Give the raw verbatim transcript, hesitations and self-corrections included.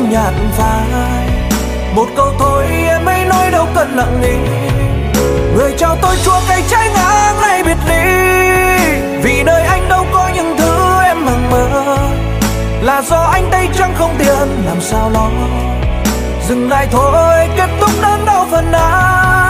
nhạt phai. Một câu thôi em ấy nói đâu cần nặng nề, người trao tôi chua cay trái ngang nay biệt ly. Vì nơi anh đâu có những thứ em hằng mơ, là do anh tay trắng không tiền làm sao lo. Dừng lại thôi kết thúc đớn đau phần nào.